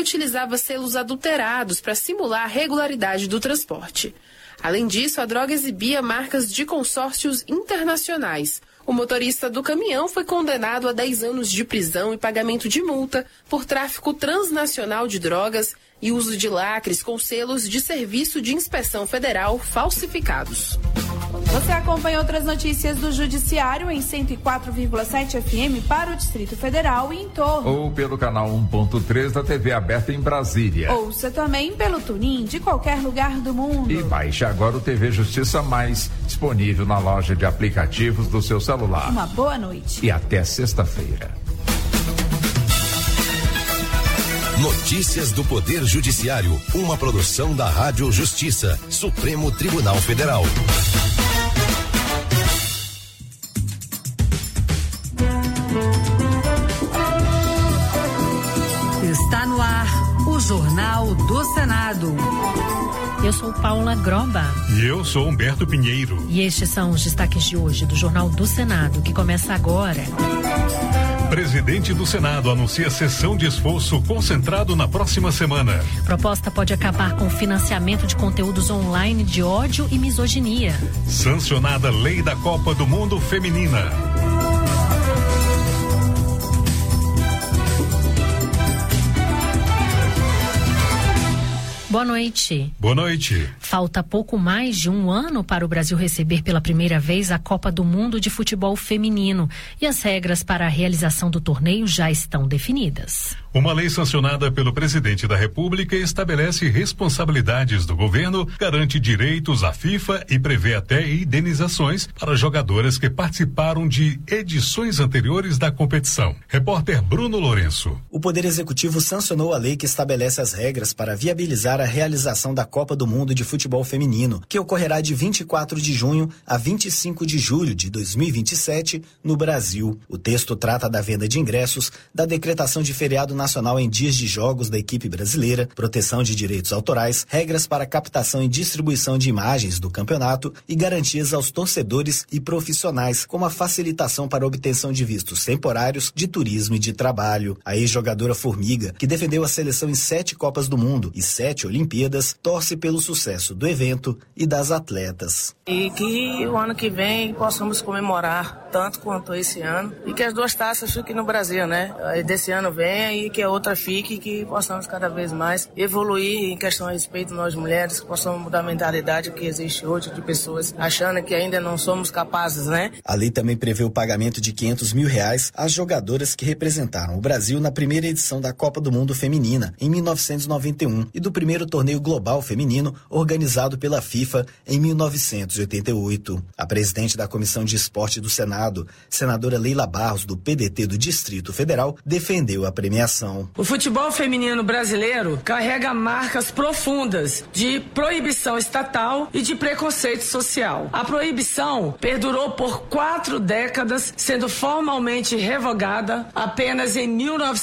utilizava selos adulterados para simular a regularidade do transporte. Além disso, a droga exibia marcas de consórcios internacionais. O motorista do caminhão foi condenado a 10 anos de prisão e pagamento de multa por tráfico transnacional de drogas e uso de lacres com selos de Serviço de Inspeção Federal falsificados. Você acompanha outras notícias do Judiciário em 104,7 FM para o Distrito Federal e em torno. Ou pelo canal 1.3 da TV aberta em Brasília. Ouça também pelo TuneIn de qualquer lugar do mundo. E baixe agora o TV Justiça Mais, disponível na loja de aplicativos do seu celular. Uma boa noite. E até sexta-feira. Notícias do Poder Judiciário, uma produção da Rádio Justiça, Supremo Tribunal Federal. Está no ar o Jornal do Senado. Eu sou Paula Groba. E eu sou Humberto Pinheiro. E estes são os destaques de hoje do Jornal do Senado, que começa agora. Presidente do Senado anuncia sessão de esforço concentrado na próxima semana. Proposta pode acabar com o financiamento de conteúdos online de ódio e misoginia. Sancionada Lei da Copa do Mundo Feminina. Boa noite. Boa noite. Falta pouco mais de um ano para o Brasil receber pela primeira vez a Copa do Mundo de Futebol Feminino. E as regras para a realização do torneio já estão definidas. Uma lei sancionada pelo presidente da República estabelece responsabilidades do governo, garante direitos à FIFA e prevê até indenizações para jogadoras que participaram de edições anteriores da competição. Repórter Bruno Lourenço. O Poder Executivo sancionou a lei que estabelece as regras para viabilizar a realização da Copa do Mundo de Futebol Feminino, que ocorrerá de 24 de junho a 25 de julho de 2027 no Brasil. O texto trata da venda de ingressos, da decretação de feriado nacional em dias de jogos da equipe brasileira, proteção de direitos autorais, regras para captação e distribuição de imagens do campeonato e garantias aos torcedores e profissionais, como a facilitação para a obtenção de vistos temporários de turismo e de trabalho. A ex-jogadora Formiga, que defendeu a seleção em 7 Copas do Mundo e 7 Olimpíadas, torce pelo sucesso do evento e das atletas. E que o ano que vem possamos comemorar tanto quanto esse ano e que as duas taças fiquem no Brasil, né? Desse ano venha e que a outra fique e que possamos cada vez mais evoluir em questão a respeito de nós mulheres, que possamos mudar a mentalidade que existe hoje de pessoas achando que ainda não somos capazes, né? A lei também prevê o pagamento de R$500 mil às jogadoras que representaram o Brasil na primeira edição da Copa do Mundo Feminina, em 1991, e do primeiro torneio global feminino organizado pela FIFA em 1988. A presidente da Comissão de Esporte do Senado, senadora Leila Barros, do PDT do Distrito Federal, defendeu a premiação. O futebol feminino brasileiro carrega marcas profundas de proibição estatal e de preconceito social. A proibição perdurou por 4 décadas, sendo formalmente revogada apenas em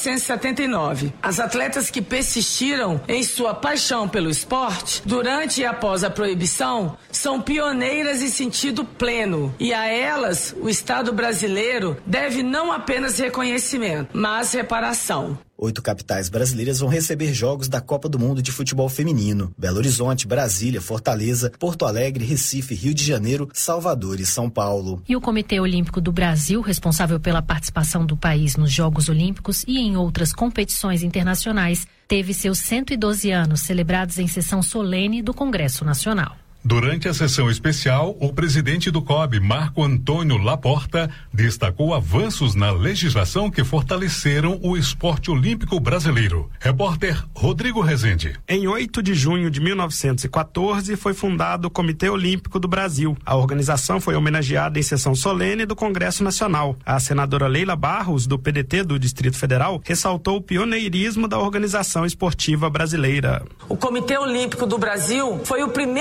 1979. As atletas que persistiram em sua paixão pelo esporte, durante e após a proibição, são pioneiras em sentido pleno, e a elas o Estado brasileiro deve não apenas reconhecimento, mas reparação. 8 capitais brasileiras vão receber jogos da Copa do Mundo de Futebol Feminino: Belo Horizonte, Brasília, Fortaleza, Porto Alegre, Recife, Rio de Janeiro, Salvador e São Paulo. E o Comitê Olímpico do Brasil, responsável pela participação do país nos Jogos Olímpicos e em outras competições internacionais, teve seus 112 anos celebrados em sessão solene do Congresso Nacional. Durante a sessão especial, o presidente do COB, Marco Antônio Laporta, destacou avanços na legislação que fortaleceram o esporte olímpico brasileiro. Repórter Rodrigo Rezende. Em 8 de junho de 1914 foi fundado o Comitê Olímpico do Brasil. A organização foi homenageada em sessão solene do Congresso Nacional. A senadora Leila Barros, do PDT do Distrito Federal, ressaltou o pioneirismo da organização esportiva brasileira. O Comitê Olímpico do Brasil foi o primeiro comitê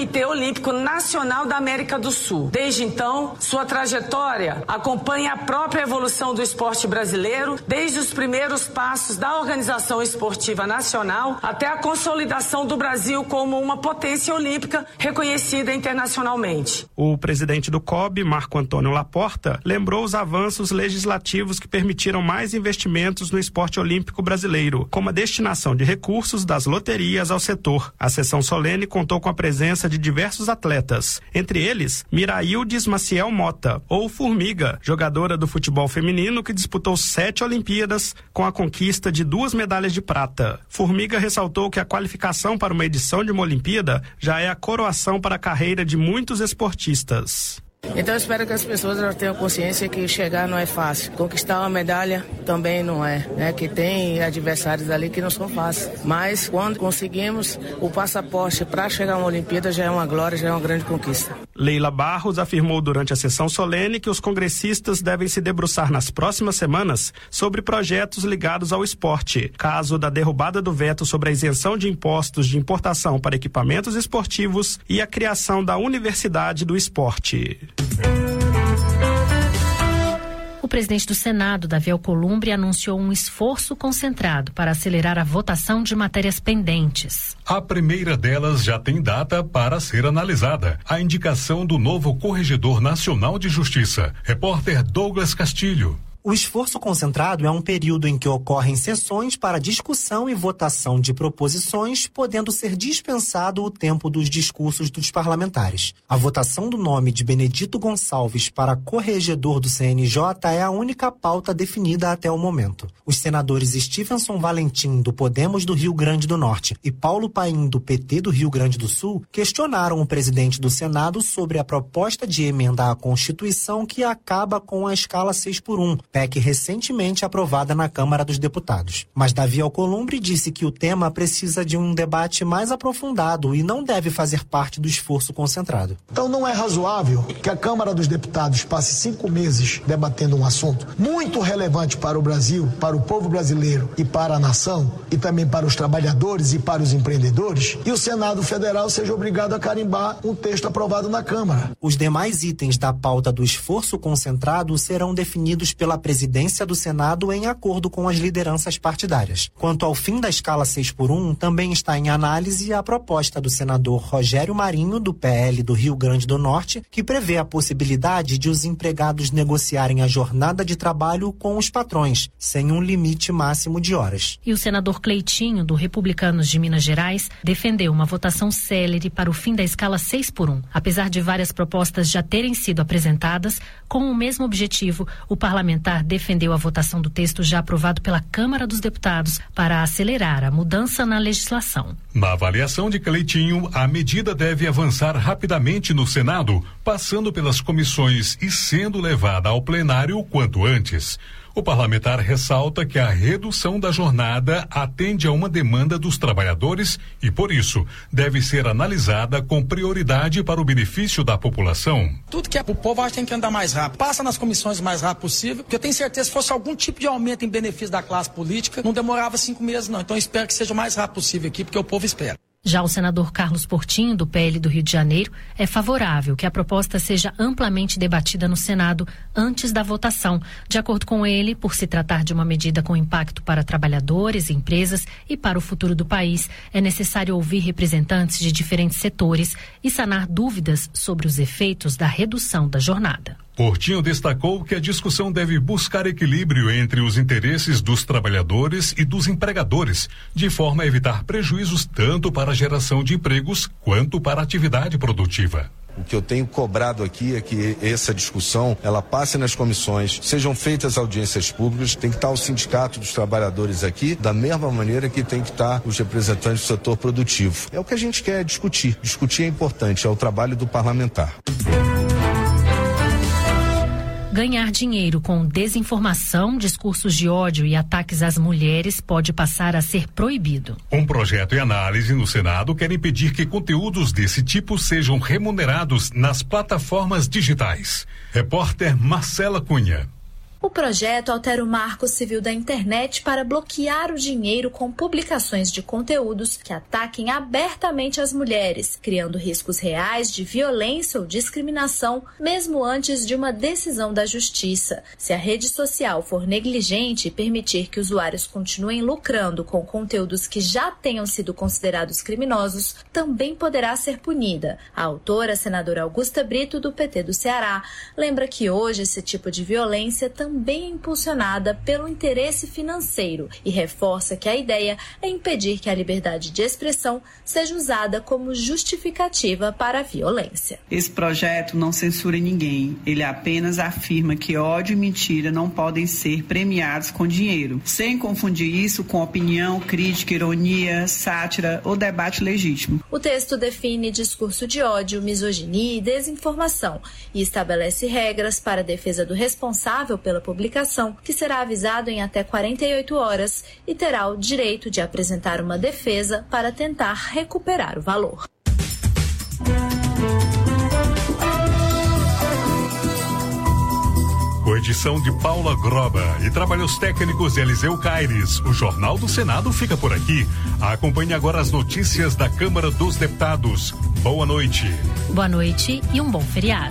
Comitê Olímpico Nacional da América do Sul. Desde então, sua trajetória acompanha a própria evolução do esporte brasileiro, desde os primeiros passos da Organização Esportiva Nacional até a consolidação do Brasil como uma potência olímpica reconhecida internacionalmente. O presidente do COB, Marco Antônio Laporta, lembrou os avanços legislativos que permitiram mais investimentos no esporte olímpico brasileiro, como a destinação de recursos das loterias ao setor. A sessão solene contou com a presença de diversos atletas, entre eles Miraildes Maciel Mota, ou Formiga, jogadora do futebol feminino que disputou 7 Olimpíadas com a conquista de 2 medalhas de prata. Formiga ressaltou que a qualificação para uma edição de uma Olimpíada já é a coroação para a carreira de muitos esportistas. Então eu espero que as pessoas já tenham consciência que chegar não é fácil. Conquistar uma medalha também não é, né? Que tem adversários ali que não são fáceis. Mas quando conseguimos o passaporte para chegar a uma Olimpíada já é uma glória, já é uma grande conquista. Leila Barros afirmou durante a sessão solene que os congressistas devem se debruçar nas próximas semanas sobre projetos ligados ao esporte, caso da derrubada do veto sobre a isenção de impostos de importação para equipamentos esportivos e a criação da Universidade do Esporte. O presidente do Senado, Davi Alcolumbre, anunciou um esforço concentrado para acelerar a votação de matérias pendentes. A primeira delas já tem data para ser analisada: a indicação do novo Corregedor Nacional de Justiça. Repórter Douglas Castilho. O esforço concentrado é um período em que ocorrem sessões para discussão e votação de proposições, podendo ser dispensado o tempo dos discursos dos parlamentares. A votação do nome de Benedito Gonçalves para corregedor do CNJ é a única pauta definida até o momento. Os senadores Stevenson Valentim, do Podemos do Rio Grande do Norte, e Paulo Paim, do PT do Rio Grande do Sul, questionaram o presidente do Senado sobre a proposta de emenda à Constituição que acaba com a escala 6x1, PEC recentemente aprovada na Câmara dos Deputados. Mas Davi Alcolumbre disse que o tema precisa de um debate mais aprofundado e não deve fazer parte do esforço concentrado. Então não é razoável que a Câmara dos Deputados passe 5 meses debatendo um assunto muito relevante para o Brasil, para o povo brasileiro e para a nação, e também para os trabalhadores e para os empreendedores, e o Senado Federal seja obrigado a carimbar um texto aprovado na Câmara. Os demais itens da pauta do esforço concentrado serão definidos pela presidência do Senado em acordo com as lideranças partidárias. Quanto ao fim da escala 6x1, também está em análise a proposta do senador Rogério Marinho, do PL do Rio Grande do Norte, que prevê a possibilidade de os empregados negociarem a jornada de trabalho com os patrões, sem um limite máximo de horas. E o senador Cleitinho, do Republicanos de Minas Gerais, defendeu uma votação célere para o fim da escala 6x1. Apesar de várias propostas já terem sido apresentadas, com o mesmo objetivo, o parlamentar defendeu a votação do texto já aprovado pela Câmara dos Deputados para acelerar a mudança na legislação. Na avaliação de Cleitinho, a medida deve avançar rapidamente no Senado, passando pelas comissões e sendo levada ao plenário o quanto antes. O parlamentar ressalta que a redução da jornada atende a uma demanda dos trabalhadores e, por isso, deve ser analisada com prioridade para o benefício da população. Tudo que é pro povo, acho que tem que andar mais rápido. Passa nas comissões o mais rápido possível, porque eu tenho certeza que se fosse algum tipo de aumento em benefício da classe política, não demorava 5 meses, não. Então eu espero que seja o mais rápido possível aqui, porque o povo espera. Já o senador Carlos Portinho, do PL do Rio de Janeiro, é favorável que a proposta seja amplamente debatida no Senado antes da votação. De acordo com ele, por se tratar de uma medida com impacto para trabalhadores, empresas e para o futuro do país, é necessário ouvir representantes de diferentes setores e sanar dúvidas sobre os efeitos da redução da jornada. Portinho destacou que a discussão deve buscar equilíbrio entre os interesses dos trabalhadores e dos empregadores, de forma a evitar prejuízos tanto para a geração de empregos quanto para a atividade produtiva. O que eu tenho cobrado aqui é que essa discussão, ela passe nas comissões, sejam feitas audiências públicas, tem que estar o sindicato dos trabalhadores aqui, da mesma maneira que tem que estar os representantes do setor produtivo. É o que a gente quer discutir. Discutir é importante, é o trabalho do parlamentar. Ganhar dinheiro com desinformação, discursos de ódio e ataques às mulheres pode passar a ser proibido. Um projeto em análise no Senado quer impedir que conteúdos desse tipo sejam remunerados nas plataformas digitais. Repórter Marcela Cunha. O projeto altera o Marco Civil da Internet para bloquear o dinheiro com publicações de conteúdos que ataquem abertamente as mulheres, criando riscos reais de violência ou discriminação, mesmo antes de uma decisão da Justiça. Se a rede social for negligente e permitir que usuários continuem lucrando com conteúdos que já tenham sido considerados criminosos, também poderá ser punida. A autora, a senadora Augusta Brito, do PT do Ceará, lembra que hoje esse tipo de violência também é impulsionada pelo interesse financeiro e reforça que a ideia é impedir que a liberdade de expressão seja usada como justificativa para a violência. Esse projeto não censura ninguém, ele apenas afirma que ódio e mentira não podem ser premiados com dinheiro, sem confundir isso com opinião, crítica, ironia, sátira ou debate legítimo. O texto define discurso de ódio, misoginia e desinformação e estabelece regras para a defesa do responsável pela publicação, que será avisado em até 48 horas e terá o direito de apresentar uma defesa para tentar recuperar o valor. Com edição de Paula Groba e trabalhos técnicos de Eliseu Caires, o Jornal do Senado fica por aqui. Acompanhe agora as notícias da Câmara dos Deputados. Boa noite. Boa noite e um bom feriado.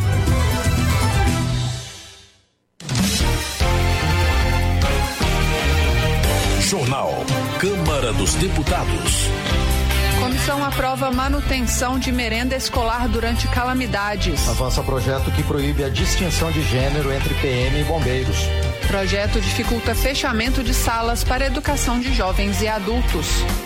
Jornal Câmara dos Deputados. Comissão aprova manutenção de merenda escolar durante calamidades. Avança projeto que proíbe a distinção de gênero entre PM e bombeiros. Projeto dificulta fechamento de salas para educação de jovens e adultos.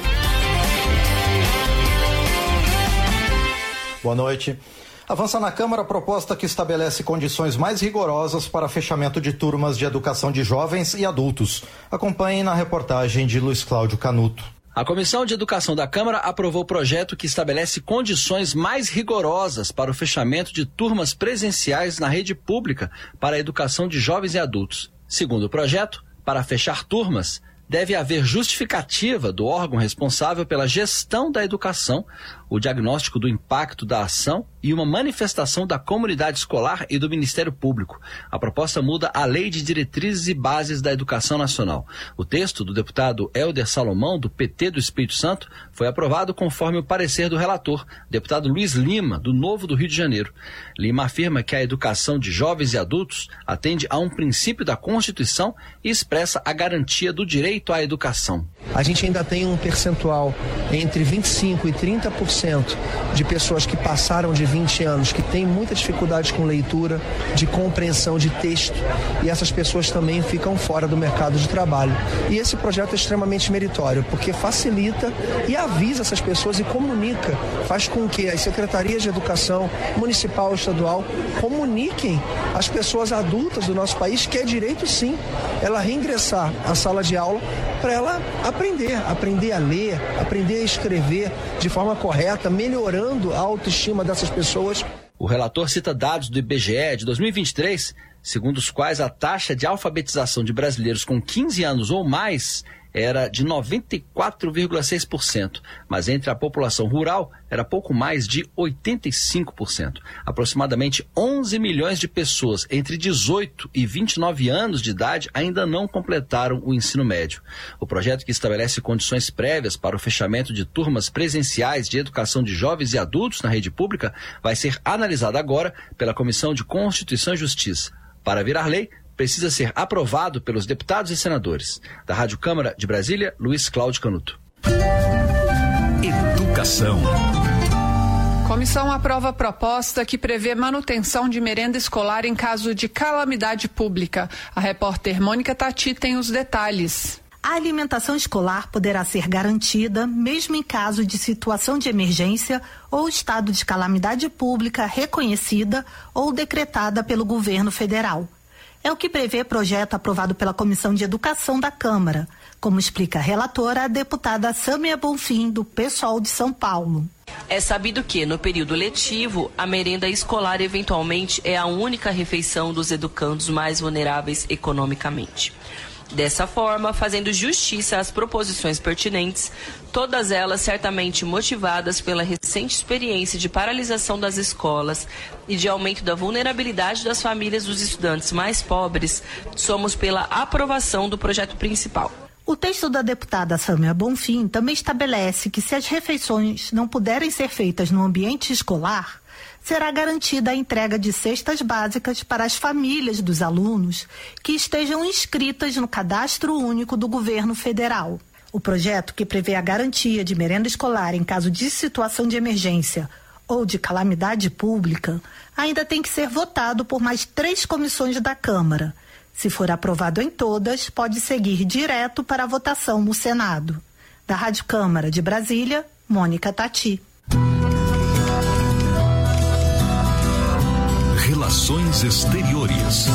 Boa noite. Avança na Câmara a proposta que estabelece condições mais rigorosas para fechamento de turmas de educação de jovens e adultos. Acompanhe na reportagem de Luiz Cláudio Canuto. A Comissão de Educação da Câmara aprovou o projeto que estabelece condições mais rigorosas para o fechamento de turmas presenciais na rede pública para a educação de jovens e adultos. Segundo o projeto, para fechar turmas, deve haver justificativa do órgão responsável pela gestão da educação, o diagnóstico do impacto da ação e uma manifestação da comunidade escolar e do Ministério Público. A proposta muda a Lei de Diretrizes e Bases da Educação Nacional. O texto do deputado Helder Salomão, do PT do Espírito Santo, foi aprovado conforme o parecer do relator, deputado Luiz Lima, do Novo do Rio de Janeiro. Lima afirma que a educação de jovens e adultos atende a um princípio da Constituição e expressa a garantia do direito à educação. A gente ainda tem um percentual entre 25% e 30% de pessoas que passaram de 20 anos, que têm muita dificuldade com leitura, de compreensão de texto, e essas pessoas também ficam fora do mercado de trabalho. E esse projeto é extremamente meritório, porque facilita e avisa essas pessoas e comunica, faz com que as secretarias de educação municipal e estadual comuniquem às pessoas adultas do nosso país que é direito sim ela reingressar à sala de aula para ela aprender a ler, aprender a escrever de forma correta, melhorando a autoestima dessas pessoas. O relator cita dados do IBGE de 2023, segundo os quais a taxa de alfabetização de brasileiros com 15 anos ou mais era de 94,6%, mas entre a população rural era pouco mais de 85%. Aproximadamente 11 milhões de pessoas entre 18 e 29 anos de idade ainda não completaram o ensino médio. O projeto que estabelece condições prévias para o fechamento de turmas presenciais de educação de jovens e adultos na rede pública vai ser analisado agora pela Comissão de Constituição e Justiça. Para virar lei, precisa ser aprovado pelos deputados e senadores. Da Rádio Câmara de Brasília, Luiz Cláudio Canuto. Educação. Comissão aprova a proposta que prevê manutenção de merenda escolar em caso de calamidade pública. A repórter Mônica Tati tem os detalhes. A alimentação escolar poderá ser garantida mesmo em caso de situação de emergência ou estado de calamidade pública reconhecida ou decretada pelo governo federal. É o que prevê projeto aprovado pela Comissão de Educação da Câmara, como explica a relatora, a deputada Sâmia Bonfim, do PSOL de São Paulo. É sabido que, no período letivo, a merenda escolar eventualmente é a única refeição dos educandos mais vulneráveis economicamente. Dessa forma, fazendo justiça às proposições pertinentes, todas elas certamente motivadas pela recente experiência de paralisação das escolas e de aumento da vulnerabilidade das famílias dos estudantes mais pobres, somos pela aprovação do projeto principal. O texto da deputada Sâmia Bonfim também estabelece que, se as refeições não puderem ser feitas no ambiente escolar, será garantida a entrega de cestas básicas para as famílias dos alunos que estejam inscritas no Cadastro Único do Governo Federal. O projeto, que prevê a garantia de merenda escolar em caso de situação de emergência ou de calamidade pública, ainda tem que ser votado por mais 3 comissões da Câmara. Se for aprovado em todas, pode seguir direto para a votação no Senado. Da Rádio Câmara de Brasília, Mônica Tati. Relações Exteriores.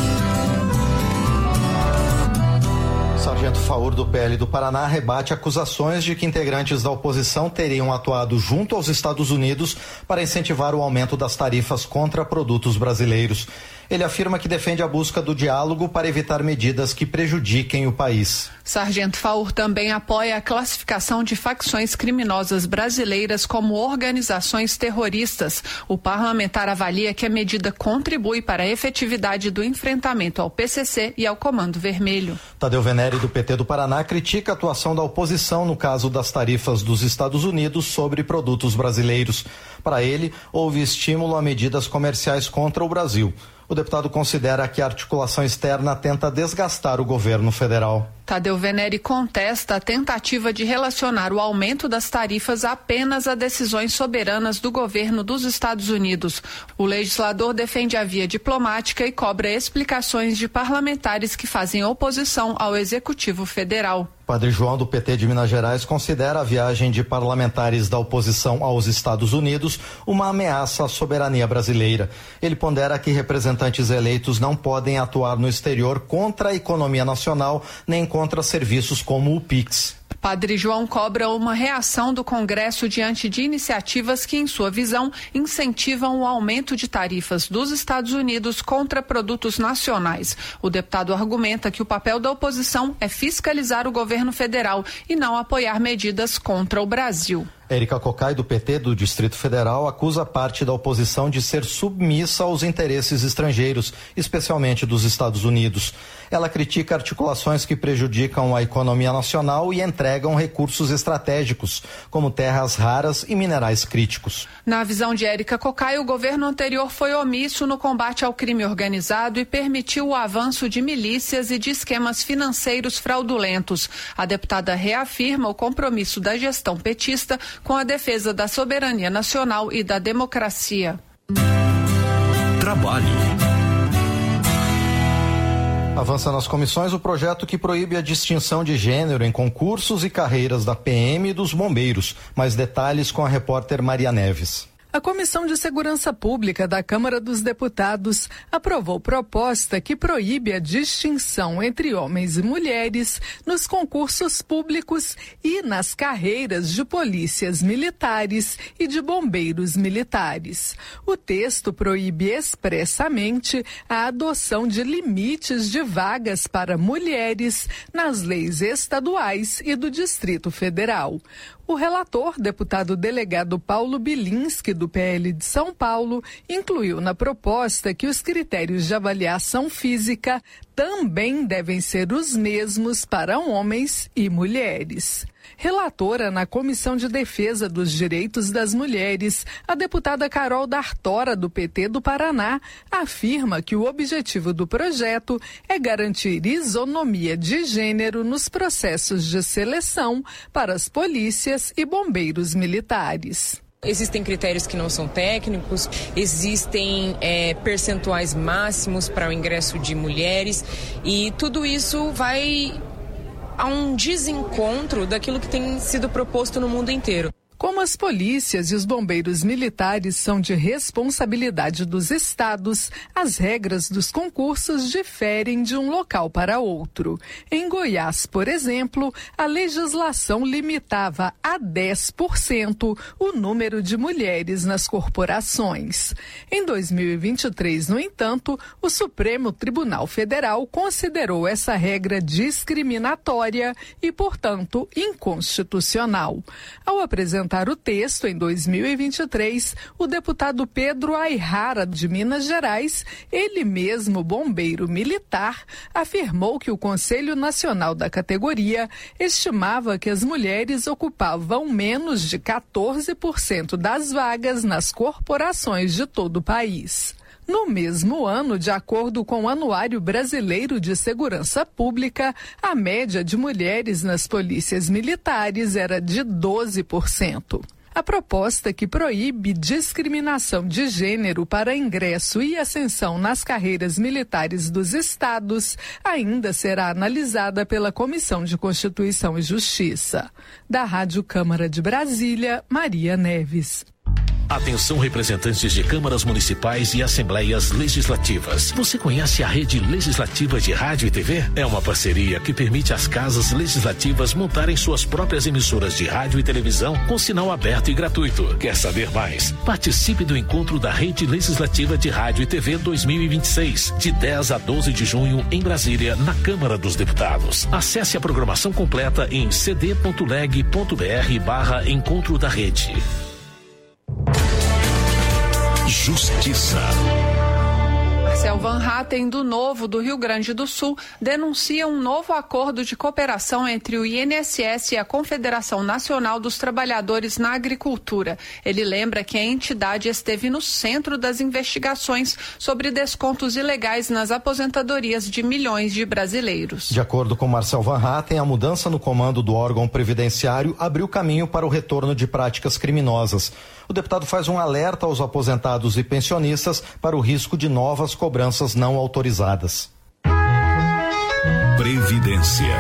Sargento Faur, do PL do Paraná, rebate acusações de que integrantes da oposição teriam atuado junto aos Estados Unidos para incentivar o aumento das tarifas contra produtos brasileiros. Ele afirma que defende a busca do diálogo para evitar medidas que prejudiquem o país. Sargento Faur também apoia a classificação de facções criminosas brasileiras como organizações terroristas. O parlamentar avalia que a medida contribui para a efetividade do enfrentamento ao PCC e ao Comando Vermelho. Tadeu Venere, do PT do Paraná, critica a atuação da oposição no caso das tarifas dos Estados Unidos sobre produtos brasileiros. Para ele, houve estímulo a medidas comerciais contra o Brasil. O deputado considera que a articulação externa tenta desgastar o governo federal. Tadeu Venere contesta a tentativa de relacionar o aumento das tarifas apenas a decisões soberanas do governo dos Estados Unidos. O legislador defende a via diplomática e cobra explicações de parlamentares que fazem oposição ao Executivo Federal. Padre João, do PT de Minas Gerais, considera a viagem de parlamentares da oposição aos Estados Unidos uma ameaça à soberania brasileira. Ele pondera que representantes eleitos não podem atuar no exterior contra a economia nacional nem contra serviços como o Pix. Padre João cobra uma reação do Congresso diante de iniciativas que, em sua visão, incentivam o aumento de tarifas dos Estados Unidos contra produtos nacionais. O deputado argumenta que o papel da oposição é fiscalizar o governo federal e não apoiar medidas contra o Brasil. Érica Cocai, do PT do Distrito Federal, acusa parte da oposição de ser submissa aos interesses estrangeiros, especialmente dos Estados Unidos. Ela critica articulações que prejudicam a economia nacional e entregam recursos estratégicos, como terras raras e minerais críticos. Na visão de Érica Cocai, o governo anterior foi omisso no combate ao crime organizado e permitiu o avanço de milícias e de esquemas financeiros fraudulentos. A deputada reafirma o compromisso da gestão petista com a defesa da soberania nacional e da democracia. Trabalho. Avança nas comissões o projeto que proíbe a distinção de gênero em concursos e carreiras da PM e dos bombeiros. Mais detalhes com a repórter Maria Neves. A Comissão de Segurança Pública da Câmara dos Deputados aprovou proposta que proíbe a distinção entre homens e mulheres nos concursos públicos e nas carreiras de polícias militares e de bombeiros militares. O texto proíbe expressamente a adoção de limites de vagas para mulheres nas leis estaduais e do Distrito Federal. O relator, deputado delegado Paulo Bilinski, do PL de São Paulo, incluiu na proposta que os critérios de avaliação física também devem ser os mesmos para homens e mulheres. Relatora na Comissão de Defesa dos Direitos das Mulheres, a deputada Carol D'Artora, do PT do Paraná, afirma que o objetivo do projeto é garantir isonomia de gênero nos processos de seleção para as polícias e bombeiros militares. Existem critérios que não são técnicos, existem percentuais máximos para o ingresso de mulheres e tudo isso vai a um desencontro daquilo que tem sido proposto no mundo inteiro. Como as polícias e os bombeiros militares são de responsabilidade dos estados, as regras dos concursos diferem de um local para outro. Em Goiás, por exemplo, a legislação limitava a 10% o número de mulheres nas corporações. Em 2023, no entanto, o Supremo Tribunal Federal considerou essa regra discriminatória e, portanto, inconstitucional. Ao apresentar o texto em 2023, o deputado Pedro Ayrara, de Minas Gerais, ele mesmo bombeiro militar, afirmou que o Conselho Nacional da categoria estimava que as mulheres ocupavam menos de 14% das vagas nas corporações de todo o país. No mesmo ano, de acordo com o Anuário Brasileiro de Segurança Pública, a média de mulheres nas polícias militares era de 12%. A proposta que proíbe discriminação de gênero para ingresso e ascensão nas carreiras militares dos estados ainda será analisada pela Comissão de Constituição e Justiça. Da Rádio Câmara de Brasília, Maria Neves. Atenção, representantes de câmaras municipais e assembleias legislativas. Você conhece a Rede Legislativa de Rádio e TV? É uma parceria que permite às casas legislativas montarem suas próprias emissoras de rádio e televisão com sinal aberto e gratuito. Quer saber mais? Participe do encontro da Rede Legislativa de Rádio e TV 2026, de 10 a 12 de junho em Brasília, na Câmara dos Deputados. Acesse a programação completa em cd.leg.br/encontro da rede. Justiça. Marcel Van Hatten, do Novo, do Rio Grande do Sul, denuncia um novo acordo de cooperação entre o INSS e a Confederação Nacional dos Trabalhadores na Agricultura. Ele lembra que a entidade esteve no centro das investigações sobre descontos ilegais nas aposentadorias de milhões de brasileiros. De acordo com Marcel Van Hatten, a mudança no comando do órgão previdenciário abriu caminho para o retorno de práticas criminosas. O deputado faz um alerta aos aposentados e pensionistas para o risco de novas cobranças não autorizadas. Previdência.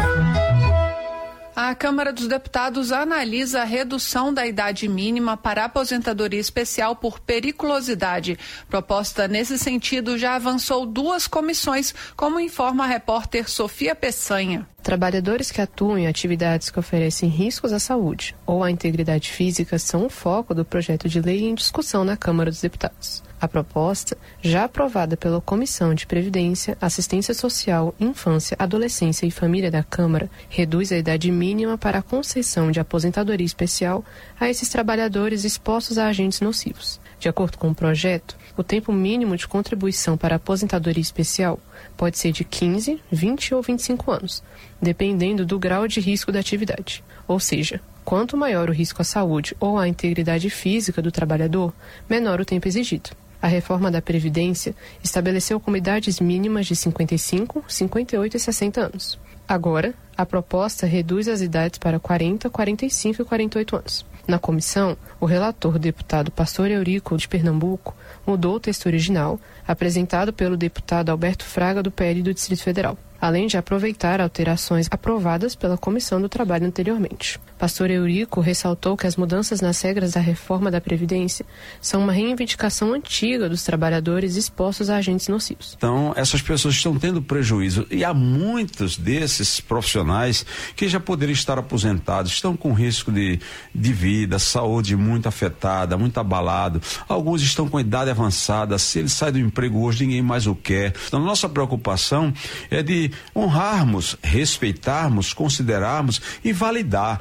A Câmara dos Deputados analisa a redução da idade mínima para a aposentadoria especial por periculosidade. Proposta nesse sentido já avançou 2 comissões, como informa a repórter Sofia Peçanha. Trabalhadores que atuam em atividades que oferecem riscos à saúde ou à integridade física são o foco do projeto de lei em discussão na Câmara dos Deputados. A proposta, já aprovada pela Comissão de Previdência, Assistência Social, Infância, Adolescência e Família da Câmara, reduz a idade mínima para a concessão de aposentadoria especial a esses trabalhadores expostos a agentes nocivos. De acordo com o projeto, o tempo mínimo de contribuição para a aposentadoria especial pode ser de 15, 20 ou 25 anos, dependendo do grau de risco da atividade. Ou seja, quanto maior o risco à saúde ou à integridade física do trabalhador, menor o tempo exigido. A reforma da Previdência estabeleceu como idades mínimas de 55, 58 e 60 anos. Agora, a proposta reduz as idades para 40, 45 e 48 anos. Na comissão, o relator deputado Pastor Eurico, de Pernambuco, mudou o texto original, apresentado pelo deputado Alberto Fraga, do PL do Distrito Federal, além de aproveitar alterações aprovadas pela Comissão do Trabalho anteriormente. Pastor Eurico ressaltou que as mudanças nas regras da reforma da Previdência são uma reivindicação antiga dos trabalhadores expostos a agentes nocivos. Então, essas pessoas estão tendo prejuízo e há muitos desses profissionais que já poderiam estar aposentados, estão com risco de vida, saúde muito afetada, muito abalado. Alguns estão com idade avançada, se ele sai do emprego hoje, ninguém mais o quer. Então, nossa preocupação é de honrarmos, respeitarmos, considerarmos e validar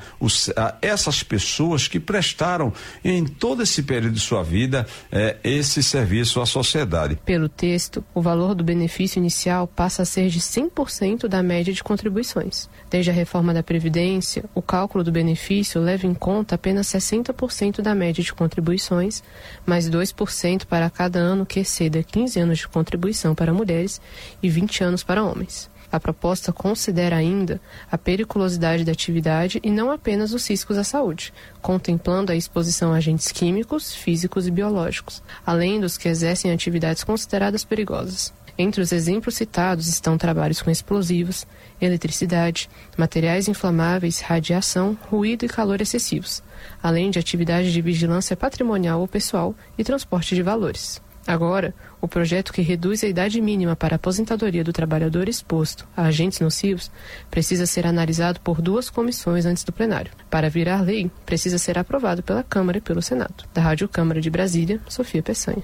essas pessoas que prestaram em todo esse período de sua vida esse serviço à sociedade. Pelo texto, o valor do benefício inicial passa a ser de 100% da média de contribuições. Desde a reforma da Previdência, o cálculo do benefício leva em conta apenas 60% da média de contribuições, mais 2% para cada ano que exceda 15 anos de contribuição para mulheres e 20 anos para homens. A proposta considera ainda a periculosidade da atividade e não apenas os riscos à saúde, contemplando a exposição a agentes químicos, físicos e biológicos, além dos que exercem atividades consideradas perigosas. Entre os exemplos citados estão trabalhos com explosivos, eletricidade, materiais inflamáveis, radiação, ruído e calor excessivos, além de atividades de vigilância patrimonial ou pessoal e transporte de valores. Agora, o projeto que reduz a idade mínima para a aposentadoria do trabalhador exposto a agentes nocivos precisa ser analisado por 2 comissões antes do plenário. Para virar lei, precisa ser aprovado pela Câmara e pelo Senado. Da Rádio Câmara de Brasília, Sofia Peçanha.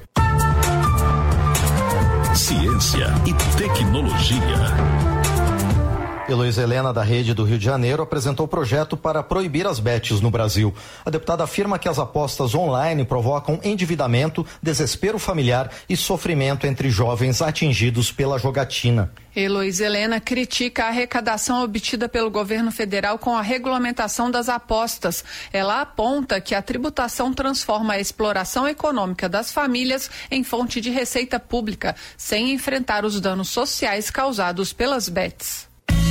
Ciência e tecnologia. Heloísa Helena, da Rede do Rio de Janeiro, apresentou o projeto para proibir as bets no Brasil. A deputada afirma que as apostas online provocam endividamento, desespero familiar e sofrimento entre jovens atingidos pela jogatina. Heloísa Helena critica a arrecadação obtida pelo governo federal com a regulamentação das apostas. Ela aponta que a tributação transforma a exploração econômica das famílias em fonte de receita pública, sem enfrentar os danos sociais causados pelas bets.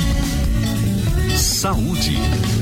Saúde.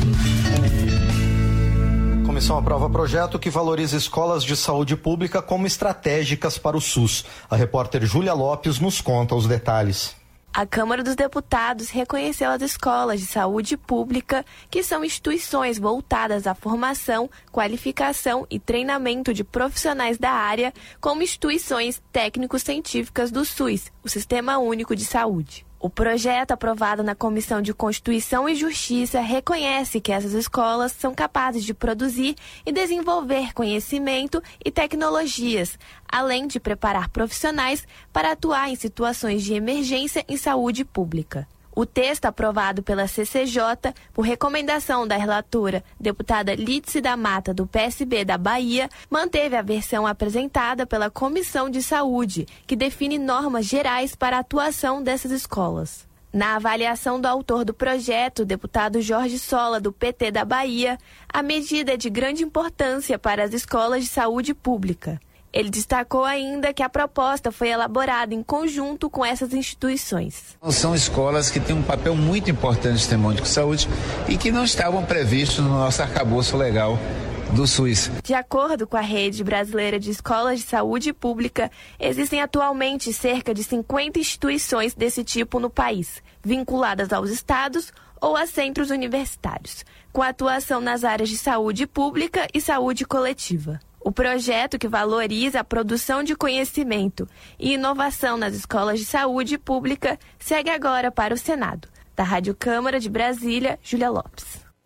A comissão aprova projeto que valoriza escolas de saúde pública como estratégicas para o SUS. A repórter Júlia Lopes nos conta os detalhes. A Câmara dos Deputados reconheceu as escolas de saúde pública, que são instituições voltadas à formação, qualificação e treinamento de profissionais da área, como instituições técnico-científicas do SUS, o Sistema Único de Saúde. O projeto aprovado na Comissão de Constituição e Justiça reconhece que essas escolas são capazes de produzir e desenvolver conhecimento e tecnologias, além de preparar profissionais para atuar em situações de emergência em saúde pública. O texto aprovado pela CCJ, por recomendação da relatora, deputada Lídice da Mata, do PSB da Bahia, manteve a versão apresentada pela Comissão de Saúde, que define normas gerais para a atuação dessas escolas. Na avaliação do autor do projeto, o deputado Jorge Sola, do PT da Bahia, a medida é de grande importância para as escolas de saúde pública. Ele destacou ainda que a proposta foi elaborada em conjunto com essas instituições. São escolas que têm um papel muito importante no Sistema Único de Saúde e que não estavam previstos no nosso arcabouço legal do SUS. De acordo com a Rede Brasileira de Escolas de Saúde Pública, existem atualmente cerca de 50 instituições desse tipo no país, vinculadas aos estados ou a centros universitários, com atuação nas áreas de saúde pública e saúde coletiva. O projeto, que valoriza a produção de conhecimento e inovação nas escolas de saúde pública, segue agora para o Senado. Da Rádio Câmara de Brasília, Júlia Lopes.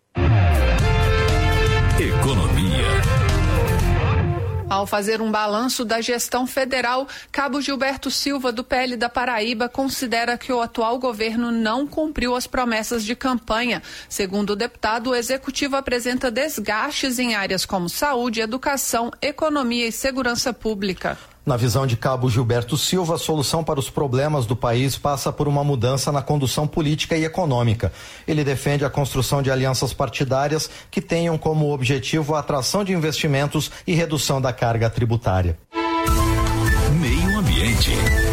Economia. Ao fazer um balanço da gestão federal, Cabo Gilberto Silva, do PL da Paraíba, considera que o atual governo não cumpriu as promessas de campanha. Segundo o deputado, o executivo apresenta desgastes em áreas como saúde, educação, economia e segurança pública. Na visão de Cabo Gilberto Silva, a solução para os problemas do país passa por uma mudança na condução política e econômica. Ele defende a construção de alianças partidárias que tenham como objetivo a atração de investimentos e redução da carga tributária. Meio Ambiente.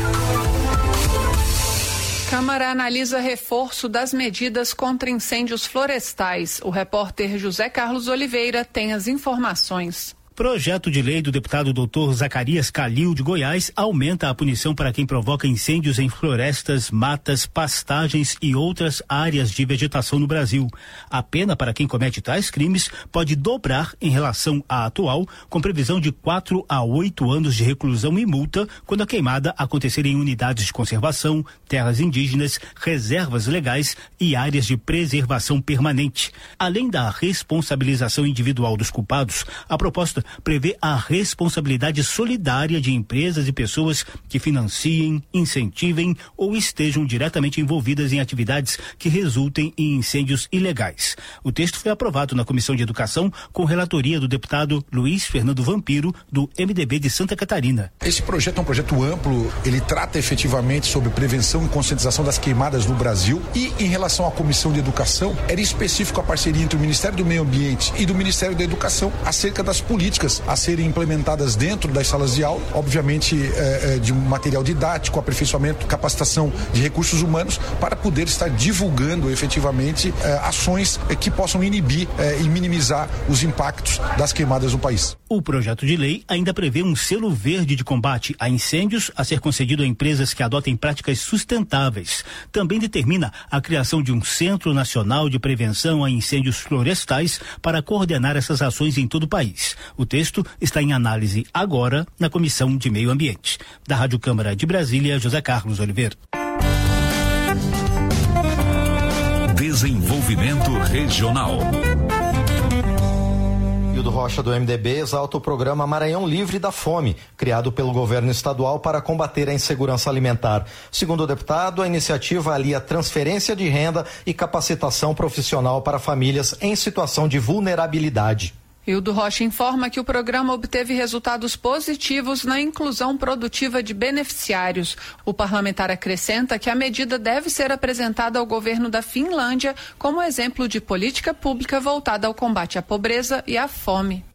Câmara analisa reforço das medidas contra incêndios florestais. O repórter José Carlos Oliveira tem as informações. Projeto de lei do deputado Dr. Zacarias Calil de Goiás aumenta a punição para quem provoca incêndios em florestas, matas, pastagens e outras áreas de vegetação no Brasil. A pena para quem comete tais crimes pode dobrar em relação à atual, com previsão de 4 a 8 anos de reclusão e multa quando a queimada acontecer em unidades de conservação, terras indígenas, reservas legais e áreas de preservação permanente. Além da responsabilização individual dos culpados, a proposta prevê a responsabilidade solidária de empresas e pessoas que financiem, incentivem ou estejam diretamente envolvidas em atividades que resultem em incêndios ilegais. O texto foi aprovado na Comissão de Educação com relatoria do deputado Luiz Fernando Vampiro, do MDB de Santa Catarina. Esse projeto é um projeto amplo, ele trata efetivamente sobre prevenção e conscientização das queimadas no Brasil e em relação à Comissão de Educação, era específico a parceria entre o Ministério do Meio Ambiente e do Ministério da Educação acerca das políticas políticas a serem implementadas dentro das salas de aula, obviamente de um material didático, aperfeiçoamento, capacitação de recursos humanos, para poder estar divulgando efetivamente ações que possam inibir e minimizar os impactos das queimadas no país. O projeto de lei ainda prevê um selo verde de combate a incêndios a ser concedido a empresas que adotem práticas sustentáveis. Também determina a criação de um Centro Nacional de Prevenção a Incêndios Florestais para coordenar essas ações em todo o país. O texto está em análise agora na Comissão de Meio Ambiente. Da Rádio Câmara de Brasília, José Carlos Oliveira. Desenvolvimento Regional. Hildo Rocha, do MDB, exalta o programa Maranhão Livre da Fome, criado pelo governo estadual para combater a insegurança alimentar. Segundo o deputado, a iniciativa alia transferência de renda e capacitação profissional para famílias em situação de vulnerabilidade. Hildo Rocha informa que o programa obteve resultados positivos na inclusão produtiva de beneficiários. O parlamentar acrescenta que a medida deve ser apresentada ao governo da Finlândia como exemplo de política pública voltada ao combate à pobreza e à fome.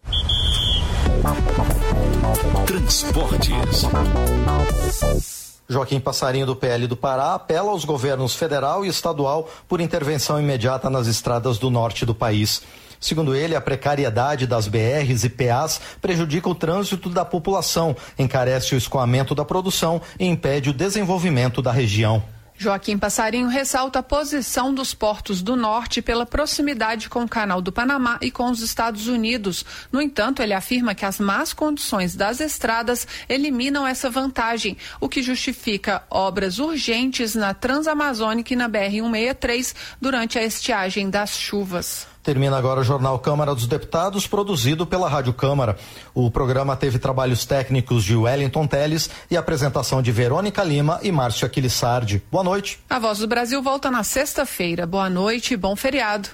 Transportes. Joaquim Passarinho, do PL do Pará, apela aos governos federal e estadual por intervenção imediata nas estradas do norte do país. Segundo ele, a precariedade das BRs e PAs prejudica o trânsito da população, encarece o escoamento da produção e impede o desenvolvimento da região. Joaquim Passarinho ressalta a posição dos portos do norte pela proximidade com o Canal do Panamá e com os Estados Unidos. No entanto, ele afirma que as más condições das estradas eliminam essa vantagem, o que justifica obras urgentes na Transamazônica e na BR-163 durante a estiagem das chuvas. Termina agora o Jornal Câmara dos Deputados, produzido pela Rádio Câmara. O programa teve trabalhos técnicos de Wellington Teles e apresentação de Verônica Lima e Márcio Aquilissardi. Boa noite. A Voz do Brasil volta na sexta-feira. Boa noite e bom feriado.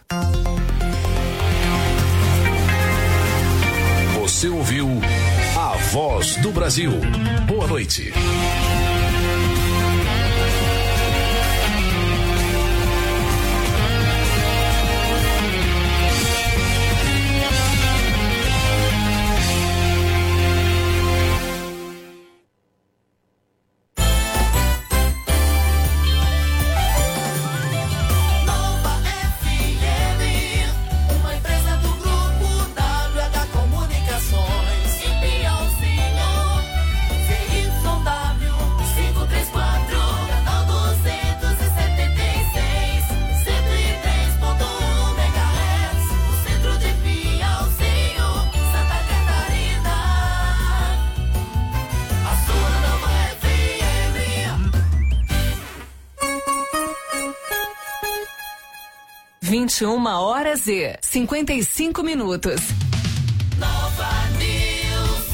Você ouviu a Voz do Brasil. Boa noite. Uma horas e 55 minutos. Nova News.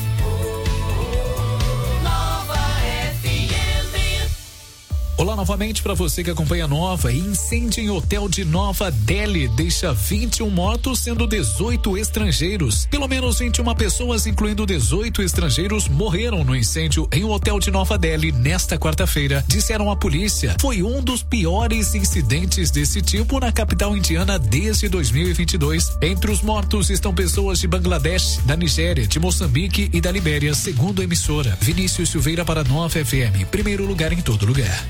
Nova FM. Olá novamente para você que acompanha a Nova. Incêndio em hotel de Nova Delhi deixa 21 mortos, sendo 18 estrangeiros. Pelo menos 21 pessoas, incluindo 18 estrangeiros, morreram no incêndio em um hotel de Nova Delhi nesta quarta-feira, disseram a polícia. Foi um dos piores incidentes desse tipo na capital indiana desde 2022. Entre os mortos estão pessoas de Bangladesh, da Nigéria, de Moçambique e da Libéria, segundo a emissora. Vinícius Silveira para Nova FM, primeiro lugar em todo lugar.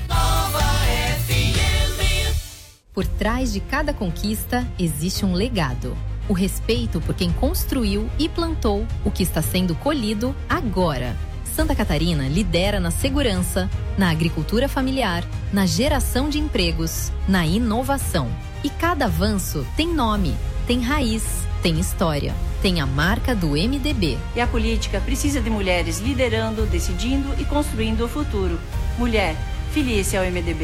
Por trás de cada conquista existe um legado. O respeito por quem construiu e plantou o que está sendo colhido agora. Santa Catarina lidera na segurança, na agricultura familiar, na geração de empregos, na inovação. E cada avanço tem nome, tem raiz, tem história, tem a marca do MDB. E a política precisa de mulheres liderando, decidindo e construindo o futuro. Mulher, filie-se ao MDB.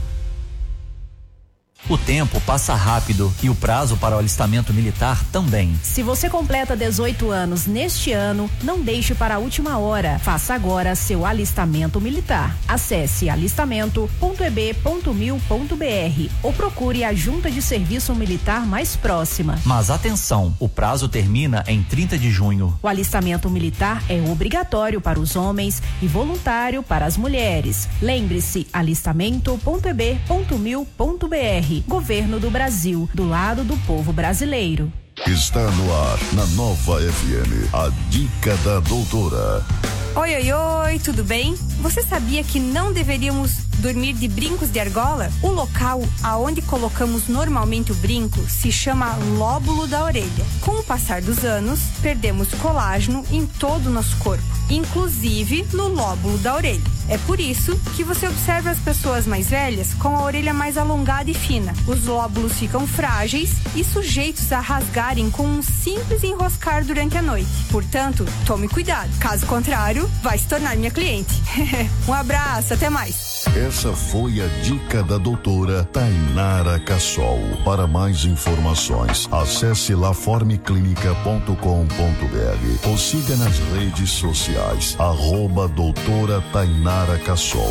O tempo passa rápido e o prazo para o alistamento militar também. Se você completa 18 anos neste ano, não deixe para a última hora. Faça agora seu alistamento militar. Acesse alistamento.eb.mil.br ou procure a Junta de Serviço Militar mais próxima. Mas atenção, o prazo termina em 30 de junho. O alistamento militar é obrigatório para os homens e voluntário para as mulheres. Lembre-se, alistamento.eb.mil.br. Governo do Brasil, do lado do povo brasileiro. Está no ar, na Nova FM, a Dica da Doutora. Oi, oi, oi, tudo bem? Você sabia que não deveríamos dormir de brincos de argola? O local aonde colocamos normalmente o brinco se chama lóbulo da orelha. Com o passar dos anos, perdemos colágeno em todo o nosso corpo, inclusive no lóbulo da orelha. É por isso que você observa as pessoas mais velhas com a orelha mais alongada e fina. Os lóbulos ficam frágeis e sujeitos a rasgarem com um simples enroscar durante a noite. Portanto, tome cuidado. Caso contrário, vai se tornar minha cliente. Um abraço, até mais. Essa foi a Dica da Doutora Tainara Cassol. Para mais informações, acesse laformeclinica.com.br ou siga nas redes sociais, @doutora Tainara Cassol.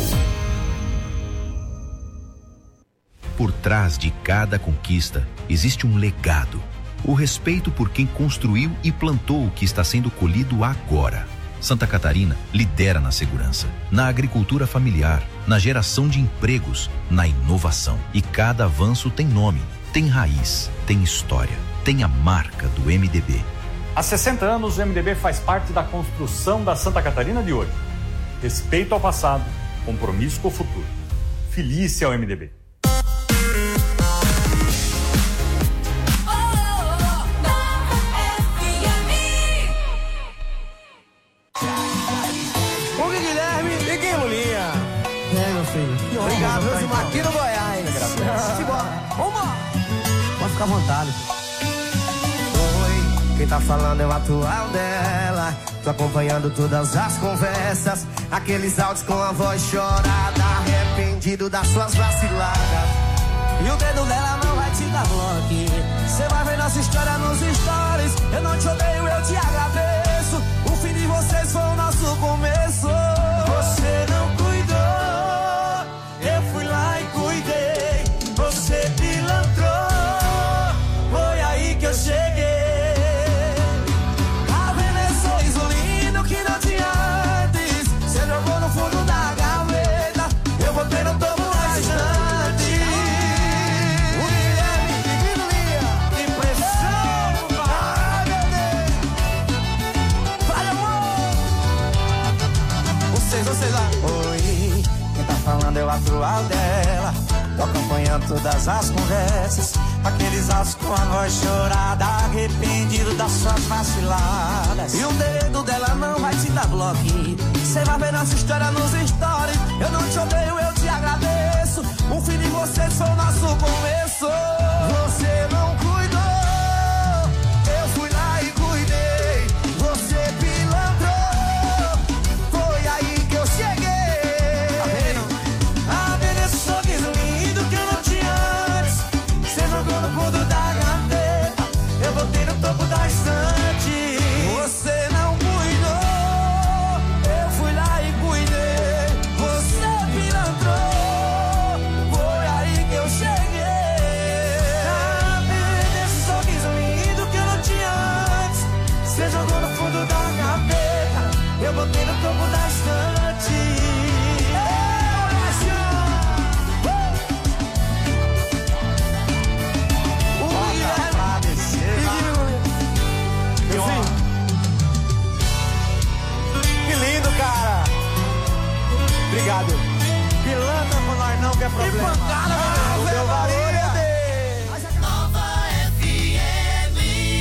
Por trás de cada conquista existe um legado. O respeito por quem construiu e plantou o que está sendo colhido agora. Santa Catarina lidera na segurança, na agricultura familiar, na geração de empregos, na inovação. E cada avanço tem nome, tem raiz, tem história, tem a marca do MDB. Há 60 anos, o MDB faz parte da construção da Santa Catarina de hoje. Respeito ao passado, compromisso com o futuro. Feliz ao MDB. Obrigado, Rosimar, aqui no Goiás. Vamos! Pode ficar à vontade. Oi, quem tá falando é o atual dela. Tô acompanhando todas as conversas, aqueles áudios com a voz chorada, arrependido das suas vaciladas. E o dedo dela não vai te dar bloque. Cê vai ver nossa história nos stories. Eu não te odeio, eu te agradeço. O fim de vocês foi o nosso começo. Você não cuidou, eu fui lá e cuidei. Você pilantrou, foi aí que eu cheguei. Tá vendo esse sorriso lindo que não tinha antes? Você jogou no fundo da gaveta, eu botei no topo da estante. O Guilherme pedindo linha, que pressão, ai meu Deus. Vai, amor. Vocês lá. Oi, quem tá falando é o atual dela. Tô acompanhando todas as conversas, aqueles áudios com a voz chorada, arrependido das suas vaciladas. E o dedo dela não vai te dar bloco. Cê vai ver nossa história nos stories. Eu não te odeio, eu te agradeço. O fim de vocês foi o nosso começo. Você não cuidou, eu fui lá e cuidei. Você pilantrou, foi aí que eu cheguei. Tá vendo? Tá vendo esse sorriso lindo que eu não tinha antes? Você jogou no fundo da gaveta, eu botei no topo da estante. Você não cuidou, eu fui lá e cuidei. Você pilantrou, foi aí que eu cheguei. Tá vendo esse sorriso lindo que eu não tinha antes? Você jogou no fundo da gaveta, eu botei no topo da estante. Que lindo, cara. Obrigado. Pilantra com nós não, que é problema. Que pancada, o meu barulho é Nova FM.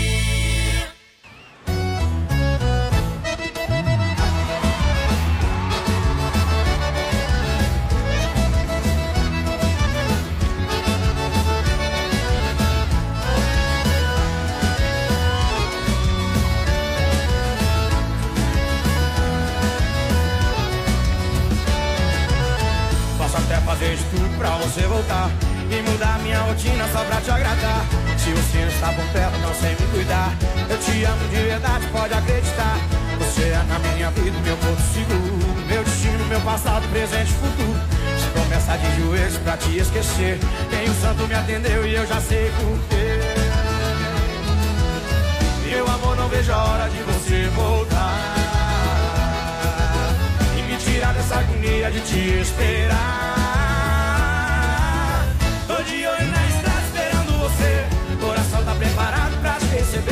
Posso até fazer de tudo pra você voltar e mudar minha rotina só pra te agradar. Se você não está por perto, não sei me cuidar. Eu te amo de verdade, pode acreditar. Você é na minha vida, meu porto seguro, meu destino, meu passado, presente e futuro. Se promessa de joelhos pra te esquecer, quem o santo me atendeu e eu já sei porquê. Meu amor, não vejo a hora de você voltar e me tirar dessa agonia de te esperar. Tô de olho na estrada esperando você, coração tá preparado pra te receber.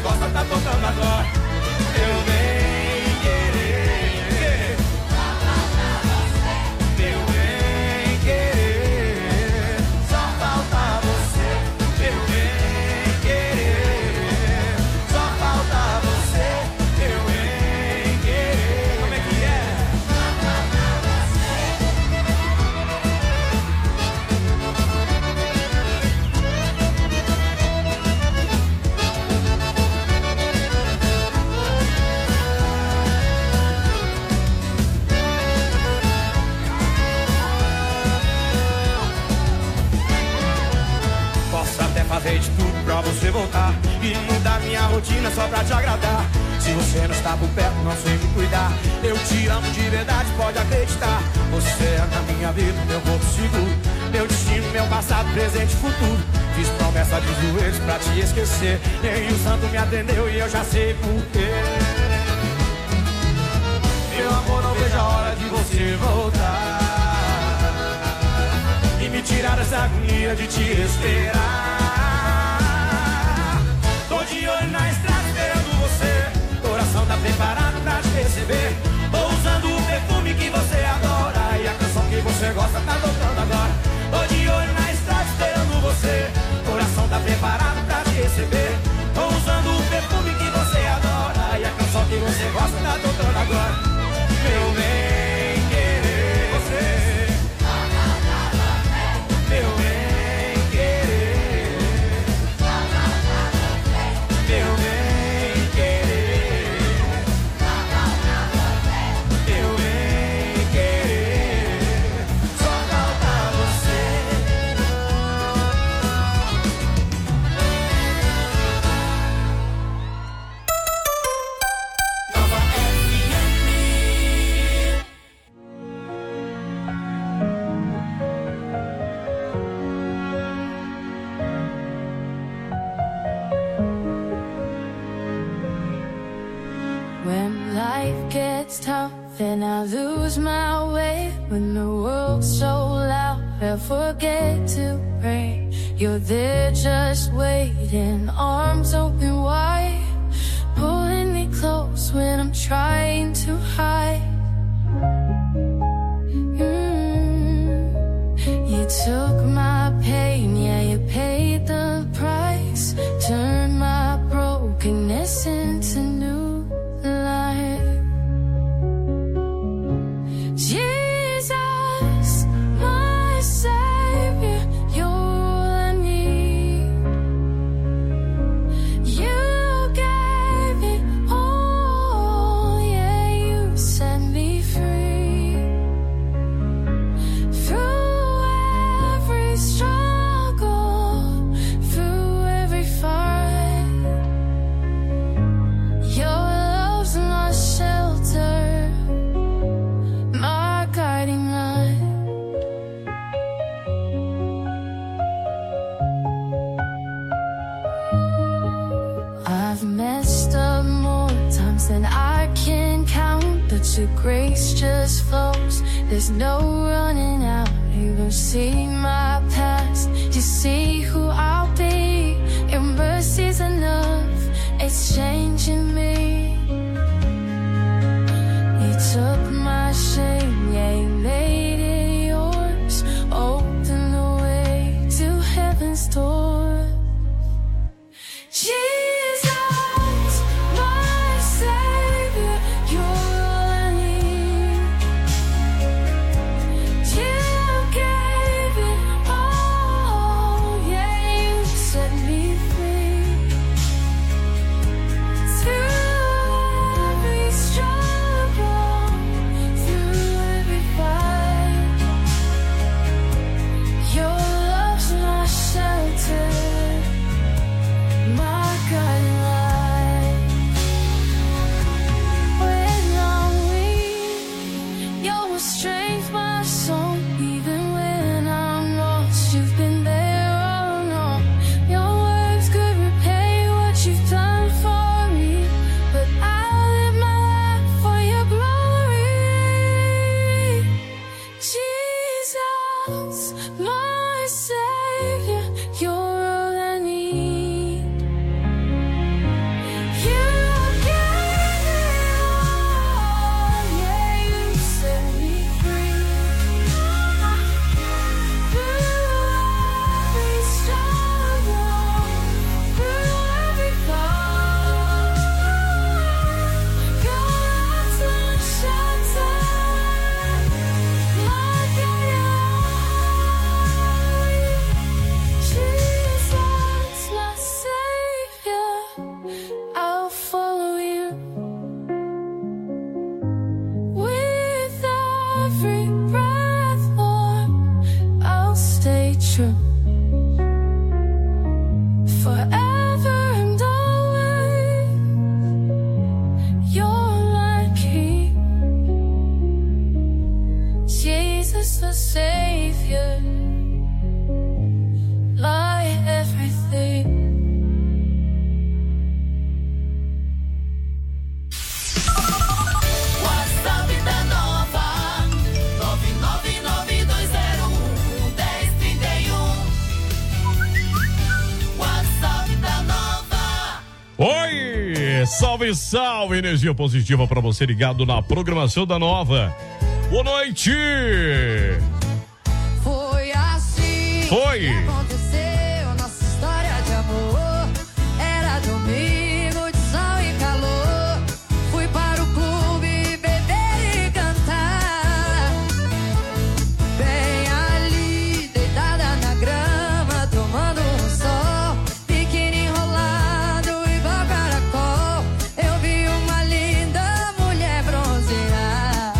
gosta tá tocando agora. Meu bem querer, meu bem querer, só falta você. Meu bem querer, só falta você. Meu bem querer, como é que é? Posso até fazer de tudo pra você voltar e mudar minha rotina só pra te agradar. Se você não está por perto, não sei me cuidar. Eu te amo de verdade, pode acreditar. Você é na minha vida, meu corpo seguro, meu destino, meu passado, presente e futuro. Fiz promessa de joelhos pra te esquecer, nem o santo me atendeu e eu já sei porquê. Meu amor, não vejo a hora de você voltar e me tirar dessa agonia de te esperar. Tô de olho na estrada esperando você, coração tá preparado pra te receber. Tô usando o perfume que você adora e a canção que você gosta tá tocando agora. Tô de olho na estrada esperando você, coração tá preparado pra te receber. Tô usando o perfume que você adora e a canção que você gosta tá tocando agora. Meu bem querer, você, meu bem querer, meu bem querer, meu bem querer, só falta você. Nova When life gets tough and I lose my way, when the world's so loud I forget to pray, you're there just waiting, arms open wide, pulling me close when I'm trying to hide. You took my pain, yeah, you paid the price, turned my brokenness into new life. Jesus, my Savior, you're all I need. You gave it all, yeah, you set me free. Through every struggle, through every fight, your love's my shelter, my guiding light. I've messed up more times than I can count, but your grace just flows, there's no running out. You don't see my past, you see who I'll be. Your mercy's enough, it's changing me. You took my shame, yeah, you made it yours, open the way to heaven's door. Jesus, my Savior, you're all I need. You gave it all, yeah, you set me free. Through savior, my everything. WhatsApp da Nova 999211031. WhatsApp da Nova. Oi, salve, salve, energia positiva pra você ligado na programação da Nova. Boa noite. Foi assim. Foi. Que aconteceu nossa história de amor. Era domingo de sol e calor. Fui para o clube beber e cantar. Bem ali, deitada na grama, tomando um sol. Biquíni enrolado igual caracol. Eu vi uma linda mulher bronzear.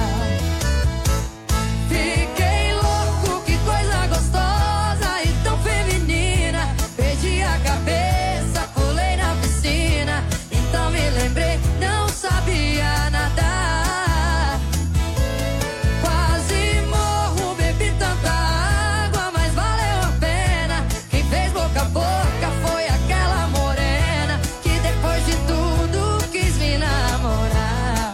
Fiquei louco, que coisa gostosa e tão feminina. Perdi a cabeça, pulei na piscina. Então me lembrei, não sabia nadar. Quase morro, bebi tanta água, mas valeu a pena. Quem fez boca a boca foi aquela morena que depois de tudo quis me namorar.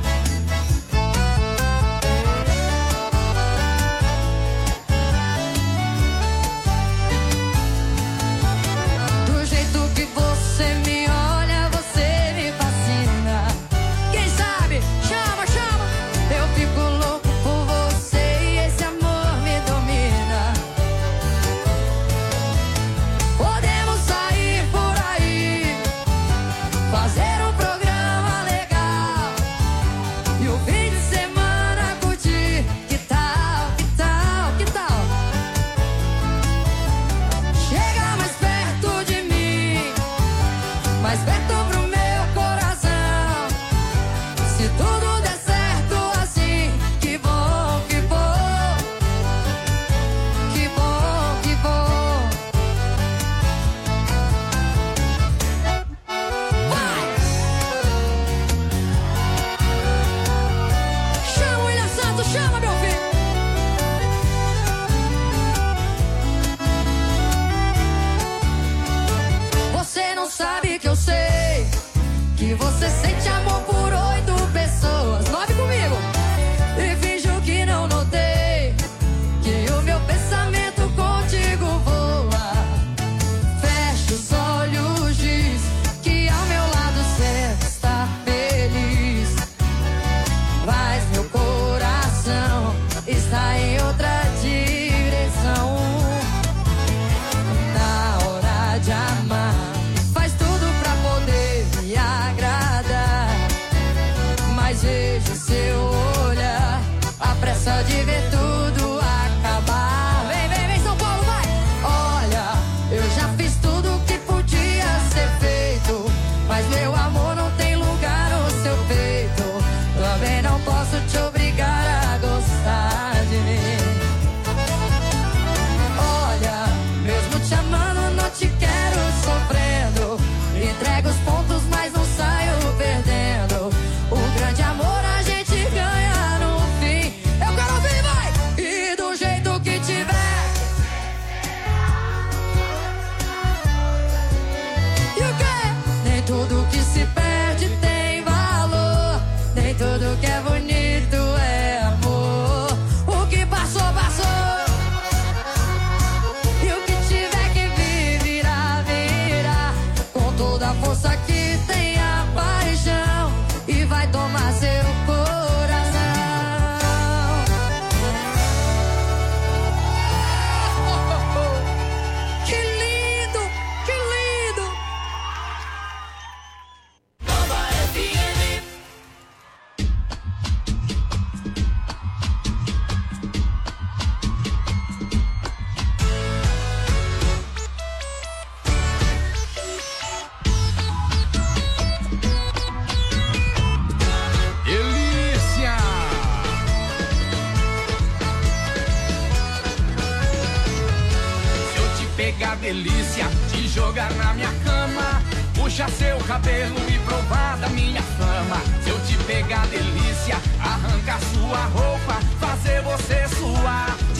Do jeito que você me olha, você me fascina. Quem sabe, chama, chama. Eu fico louco por você e esse amor me domina. Podemos sair por aí, fazer um programa legal e o fim de semana curtir. Que tal, que tal, que tal? Chega mais perto de mim, mais perto pro meu coração. Se tudo der certo assim, que bom, que bom. Que bom, que bom. Vai! Chama o William Santos, chama, meu filho. Você não sabe que eu sei que você sente amor por 8 pessoas. 9 comigo. E finjo que não notei que o meu pensamento contigo voa. Fecha os olhos, diz que ao meu lado você está feliz. Mas meu coração está em outra direção. Na hora de amar, faz tudo pra poder me agradar. Mas vejo seu olhar, a pressa de ver tudo acabar. Vem, vem, vem, São Paulo, vai! Olha, eu já fiz tudo que podia ser feito, mas meu amor não tem lugar no seu peito. Também não posso te obrigar a gostar de mim. Olha, mesmo te amando, não te quero sofrendo. Entrego os pontos, mas não saio perdendo. O grande amor a gente ganha no fim. Eu quero ouvir, vai! E do jeito que tiver. E o quê? Nem tudo que se perde tem valor. Nem tudo que é bonito é amor. O que passou, passou. E o que tiver que vir, virá, virá. Com toda a força que tem a paixão. E vai tomar seu coração. Que lindo, que lindo. Nova FM. Delícia! Se eu te pegar, delícia, te jogar na minha cama, puxar seu cabelo e provar da minha fama. Se eu te pegar, delícia, arrancar sua roupa, fazer você suar.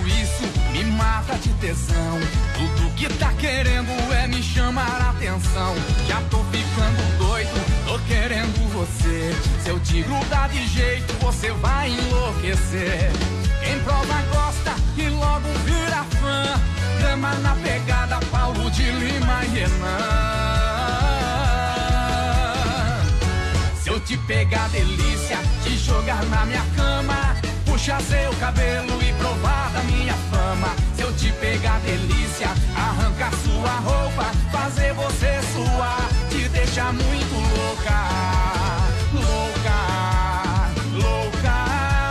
isso me mata de tesão. Tudo que tá querendo é me chamar a atenção. Já tô ficando doido, tô querendo você. Se eu te grudar de jeito, você vai enlouquecer. Quem prova gosta e logo vira fã. Drama na pegada, Paulo de Lima e Renan. Se eu te pegar delícia, te jogar na minha cama, puxar seu cabelo e provar da minha fama. Se eu te pegar delícia, arrancar sua roupa, fazer você suar, te deixar muito louca, louca, louca,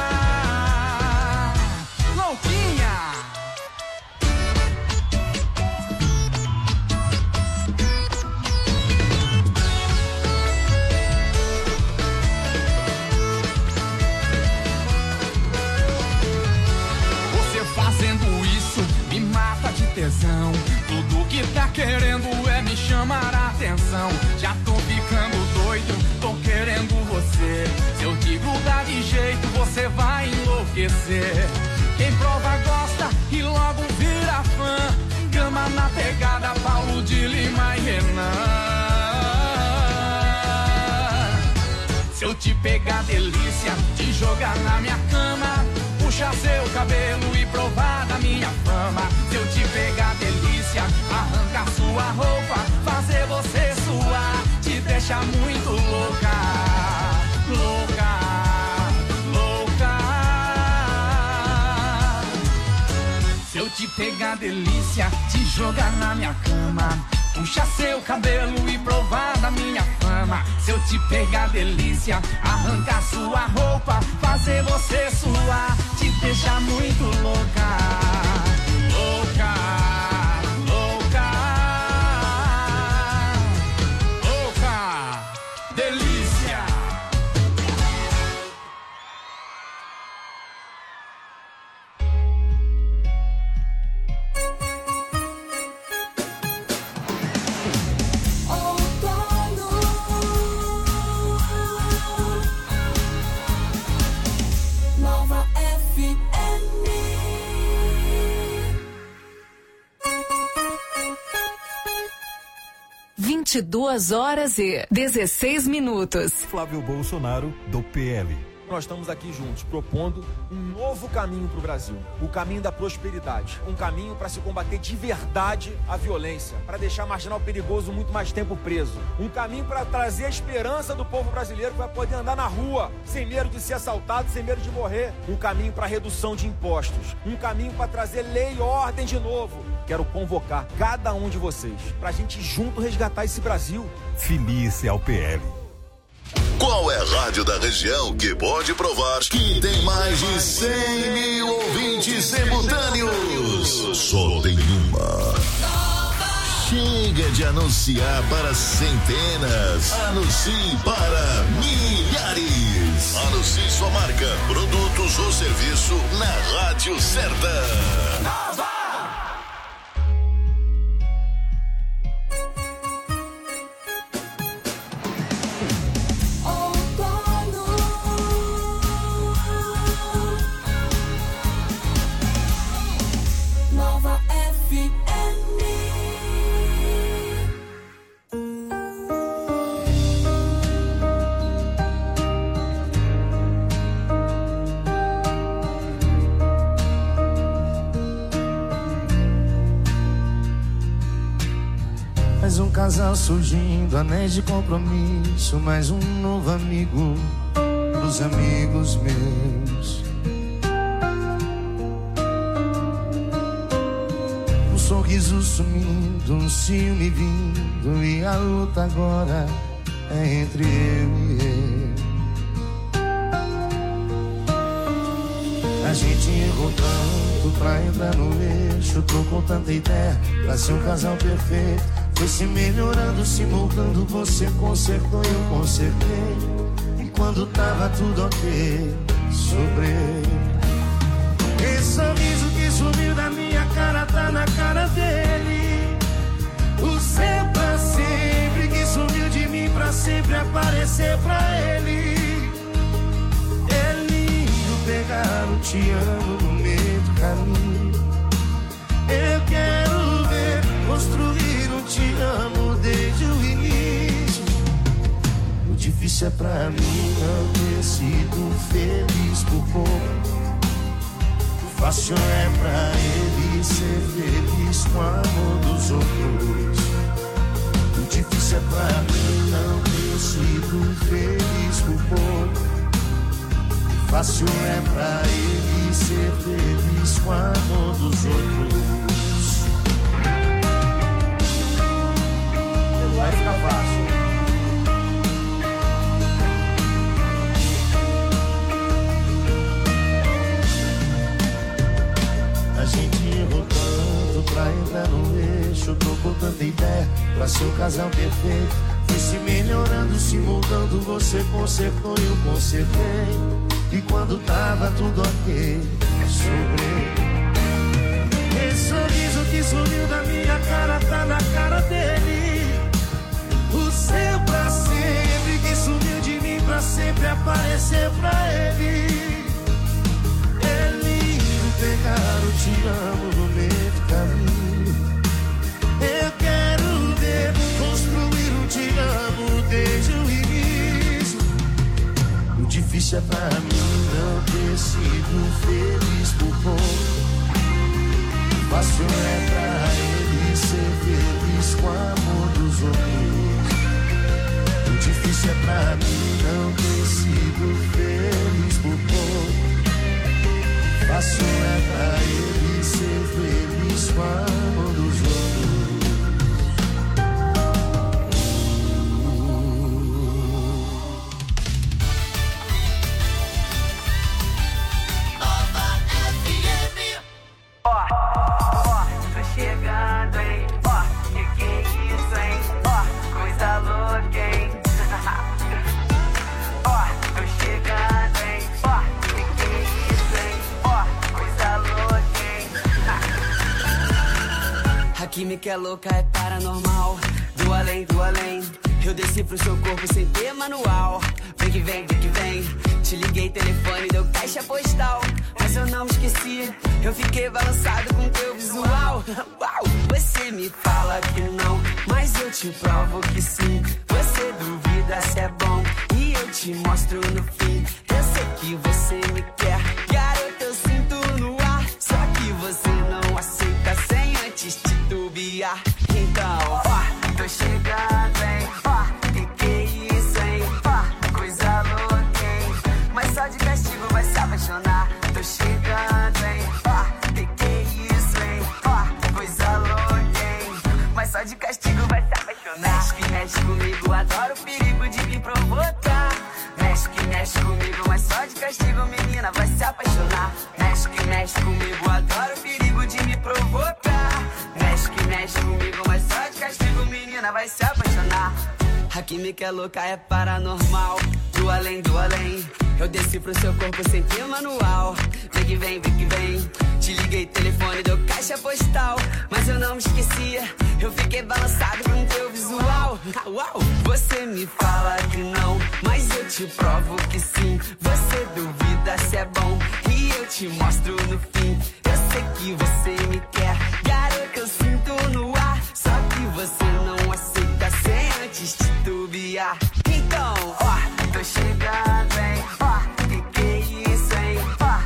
louquinha. Fazendo isso me mata de tesão. Tudo que tá querendo é me chamar a atenção. Já tô ficando doido, tô querendo você. Se eu te grudar de jeito, você vai enlouquecer. Quem prova gosta e logo vira fã. Gama na pegada, Paulo de Lima e Renan. Se eu te pegar delícia, te jogar na minha cama, puxar seu cabelo e provar da minha fama. Se eu te pegar delícia, arrancar sua roupa, fazer você suar, te deixar muito louca, louca, louca. Se eu te pegar delícia, te jogar na minha cama, puxar seu cabelo e provar da minha fama. Se eu te pegar delícia, arrancar sua roupa, fazer você suar, te deixar muito louca, louca, louca, louca, delícia. Nova FM. 22h16. Flávio Bolsonaro, do PL. Nós estamos aqui juntos, propondo um novo caminho para o Brasil. O caminho da prosperidade. Um caminho para se combater de verdade a violência. Para deixar marginal perigoso muito mais tempo preso. Um caminho para trazer a esperança do povo brasileiro que vai poder andar na rua, sem medo de ser assaltado, sem medo de morrer. Um caminho para redução de impostos. Um caminho para trazer lei e ordem de novo. Quero convocar cada um de vocês para a gente junto resgatar esse Brasil. Filie-se ao PL. Qual é a rádio da região que pode provar que tem mais de 100 mil ouvintes simultâneos? Só tem uma. Chega de anunciar para centenas. Anuncie para milhares. Anuncie sua marca, produtos ou serviço na rádio certa. Nova! Nova FM. Mais um casal surgindo, anéis de compromisso, mais um novo amigo dos amigos meus. Um sorriso sumindo, um ciúme vindo, e a luta agora é entre eu e ele. A gente errou tanto pra entrar no eixo, trocou tanta ideia pra ser um casal perfeito. Foi se melhorando, se moldando, você consertou e eu consertei. E quando tava tudo ok, sobrei. Esse sorriso que sumiu da minha cara tá na cara dele. O seu pra sempre que sumiu de mim pra sempre aparecer pra ele. É lindo pegar o te amo no meio do caminho difícil é pra mim não ter sido feliz por pouco. O fácil é pra ele ser feliz com o amor dos outros. O difícil é pra mim não ter sido feliz por pouco. O fácil é pra ele ser feliz com o amor dos outros. Vai ficar fácil. A gente errou tanto pra entrar no eixo. Trocou tanta ideia pra ser o casal perfeito. Foi se melhorando, se moldando. Você consertou e eu consertei. E quando tava tudo ok, sobrei. Esse sorriso que sumiu da minha cara tá na cara dele. O seu pra sempre que sumiu de mim pra sempre aparecer pra ele. É lindo pegar o te amo no meio do caminho. Eu quero ver construir um te amo desde o início. O difícil é pra mim não ter sido feliz por pouco. Fácil é pra ele ser feliz com o amor dos outros. O difícil é pra mim não ter sido feliz por pouco. Fácil é pra ele ser feliz com o amor dos outros. Chegando, hein? Que é isso, hein? Coisa louca, hein? Tô chegando, hein? Que é isso, hein? Coisa louca, hein? A química é louca, é paranormal. Do além, do além. Eu desci pro seu corpo sem ter manual. Vem que vem, vem que vem. Te liguei, telefone, deu caixa postal. Mas eu não esqueci, eu fiquei balançado com teu visual. Uau! Você me fala que não, mas eu te provo que sim. Você duvida se é bom e eu te mostro no fim. Eu sei que você me quer, garota, eu sinto no ar. Só que você não aceita sem antes titubear. Então, tô chegando, hein? Que é isso, hein? Coisa louca, hein? Mas só de castigo vai se apaixonar. Tô chegando, hein? Que é isso, hein? Coisa louca, hein? Mas só de castigo vai se apaixonar. Mexe comigo, adoro o perigo de me provocar. Mexe comigo, mas só de castigo, menina, vai se apaixonar. Mexe comigo, adoro o perigo de me provocar. Mexe comigo, mas só de castigo, menina, vai se apaixonar. A química é louca, é paranormal. Do além, do além. Eu desci pro seu corpo sem ter manual. Vem que vem, vem que vem. Te liguei, telefone, deu caixa postal. Mas eu não me esquecia, eu fiquei balançado com teu visual. Uau! Você me fala que não, mas eu te provo que sim. Você duvida se é bom e eu te mostro no fim. Eu sei que você me quer, garota, eu sinto no ar. Só que você não aceita sem antes titubear. Então, tô chegando, hein? Que é isso, hein?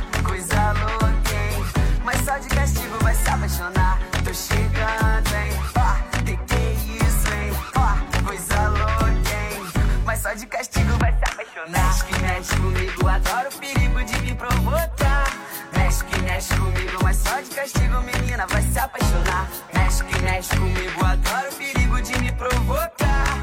Coisa louca, hein? Mas só de castigo vai se apaixonar. Tô chegando, hein? Que é isso, hein? Coisa louca, hein? Mas só de castigo vai se apaixonar. Mexe comigo, adoro o perigo de me provocar. Mexe comigo, mas só de castigo, menina, vai se apaixonar. Mexe comigo, adoro o perigo de me provocar.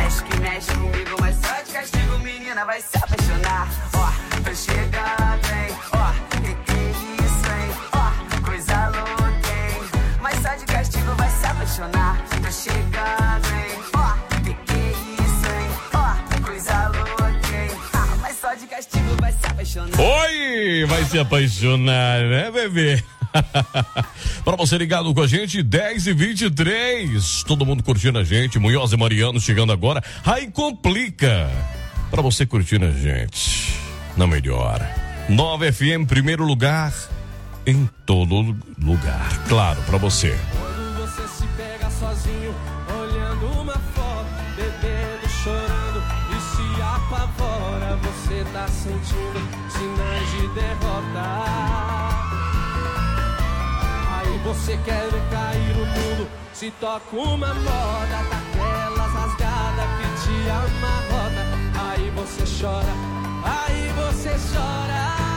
Mexe comigo, mas só de castigo, menina, vai se apaixonar. Tô chegando, hein? Que é isso, hein? Coisa louca, hein? Mas só de castigo vai se apaixonar. Tô chegando, hein? Que é isso, hein? Coisa louca, hein? Mas só de castigo vai se apaixonar. Oi, vai se apaixonar, né, bebê? Para você ligado com a gente, 10h23. Todo mundo curtindo a gente. Munhoz e Mariano chegando agora. Aí complica. Para você curtindo a gente. Na melhor. 9 FM, primeiro lugar. Em todo lugar. Claro, para você. Quando você se pega sozinho, olhando uma foto, bebendo, chorando e se você tá sentindo sinais de derrota. Aí você quer ver cair o mundo, se toca uma moda daquelas rasgadas que te amarrota. Aí você chora, aí você chora.